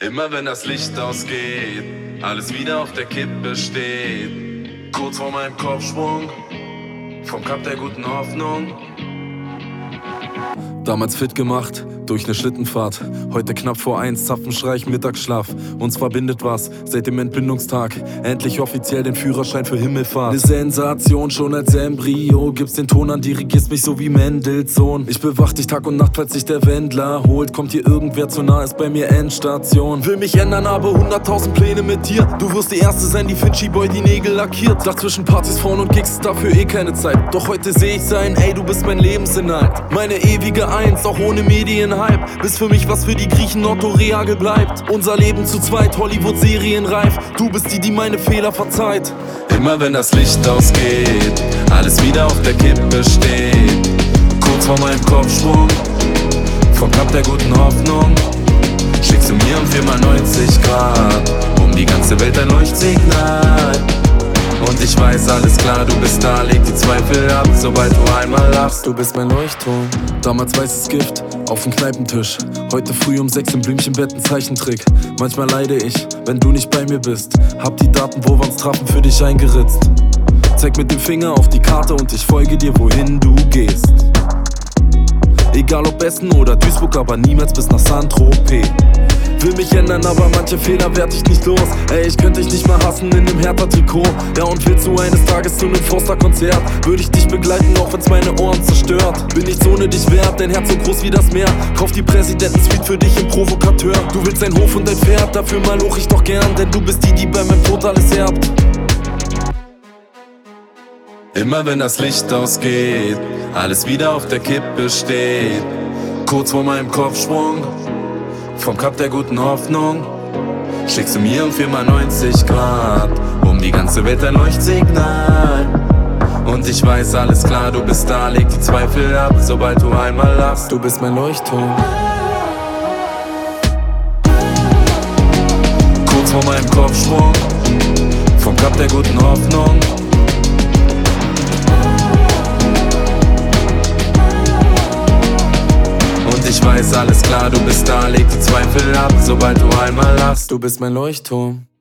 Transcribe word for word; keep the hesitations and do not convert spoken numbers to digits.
Immer wenn das Licht ausgeht, alles wieder auf der Kippe steht. Kurz vor meinem Kopfsprung, vom Kap der guten Hoffnung. Damals fit gemacht, durch ne Schlittenfahrt. Heute knapp vor eins, Zapfenstreich, Mittagsschlaf. Uns verbindet was, seit dem Entbindungstag. Endlich offiziell den Führerschein für Himmelfahrt. Ne Sensation, schon als Embryo. Gibst den Ton an, dirigierst mich so wie Mendelssohn. Ich bewach dich Tag und Nacht, falls sich der Wendler holt. Kommt dir irgendwer zu nah, ist bei mir Endstation. Will mich ändern, aber hunderttausend Pläne mit dir. Du wirst die Erste sein, die Finchy Boy die Nägel lackiert. Sag zwischen Partys, Frauen und Gigs ist dafür eh keine Zeit. Doch heute seh ich sein, ey, du bist mein Lebensinhalt. Meine ewige Eins, auch ohne Medienhype. Bist für mich, was für die Griechen Otto Reagel bleibt. Unser Leben zu zweit, Hollywood-Serienreif. Du bist die, die meine Fehler verzeiht. Immer wenn das Licht ausgeht, alles wieder auf der Kippe steht. Kurz vor meinem Kopfsprung, vom Kap der guten Hoffnung. Schickst du mir um vier mal neunzig Grad, um die ganze Welt ein Leuchtsignal. Und ich weiß, alles klar, du bist da, leg die Zweifel ab, sobald du einmal lachst. Du bist mein Leuchtturm. Damals weißes Gift auf dem Kneipentisch. Heute früh um sechs im Blümchenbett ein Zeichentrick. Manchmal leide ich, wenn du nicht bei mir bist. Hab die Daten, wo wir uns trafen, für dich eingeritzt. Zeig mit dem Finger auf die Karte und ich folge dir, wohin du gehst. Egal ob Essen oder Duisburg, aber niemals bis nach Saint-Tropez. Will mich ändern, aber manche Fehler werd ich nicht los. Ey, ich könnte dich nicht mal hassen in dem Hertha-Trikot. Ja, und willst du eines Tages zu nem Forster-Konzert, würde ich dich begleiten, auch wenn's meine Ohren zerstört. Bin nichts ohne dich wert, dein Herz so groß wie das Meer. Kauf die Präsidenten-Suite für dich im Provokateur. Du willst ein Hof und ein Pferd, dafür mal hoch ich doch gern. Denn du bist die, die bei meinem Tod alles erbt. Immer wenn das Licht ausgeht, alles wieder auf der Kippe steht. Kurz vor meinem Kopfsprung, vom Kap der guten Hoffnung. Schickst du mir um vier mal neunzig Grad, um die ganze Welt ein Leuchtsignal. Und ich weiß, alles klar, du bist da, leg die Zweifel ab, sobald du einmal lachst. Du bist mein Leuchtturm. Kurz vor meinem Kopfsprung, vom Kap der guten Hoffnung. Ich weiß, alles klar, du bist da, leg die Zweifel ab, sobald du einmal lachst. Du bist mein Leuchtturm.